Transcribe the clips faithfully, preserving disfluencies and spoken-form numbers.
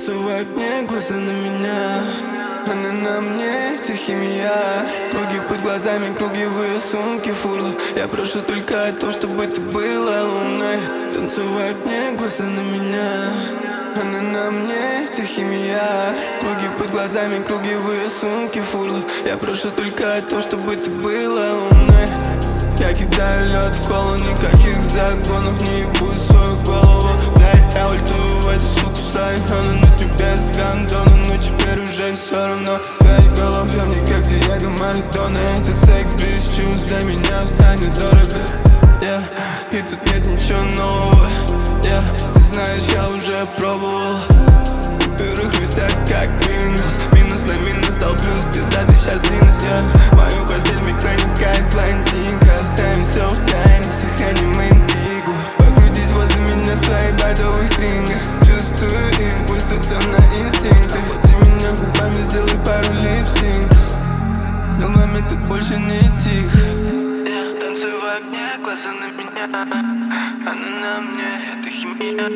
Танцую в окне, глаза на меня, она на мне, это химия. Круги под глазами, круговые сумки, фурла. Я прошу только то, чтобы ты была умной. Танцую в окне, глаза на меня, она на мне, это химия. Круги под глазами, круговые сумки, фурла. Я прошу только то, чтобы ты была умной. Я кидаю лед в колу, никаких загонов, не ебу свою голову. Блядь, я ультую в эту суку срань, она на тебе с гондоном, но теперь уже все равно. Пять голов, я мне как Диего Марадона. Этот секс без чувств для меня станет дорого, yeah. И тут нет ничего нового, yeah. Ты знаешь, я уже пробовал. Во-первых, висят как минус, минус на минус дал плюс, пизда, ты сейчас минус, yeah. Мою постель микроникает блондинка. Оставим все в тайне, сохраним интригу. Покрутить возле меня свои бордовых стрингах. Чувствую импульс, все на инстинктах. Ты меня губами, сделай пару липсинков. Головами тут больше не тихо. Я танцую в огне, глаза на меня, она на мне, это химия.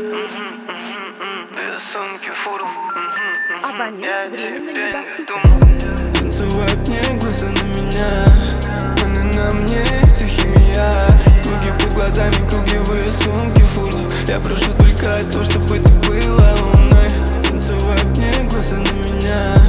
Две сумки, фурл, я о тебе не думал. Танцую в окне, глаза на меня, она на мне, это химия. Круги под глазами, круговые сумки, фурла. Я прошу только то, чтобы ты была умной. Танцую в окне, глаза на меня.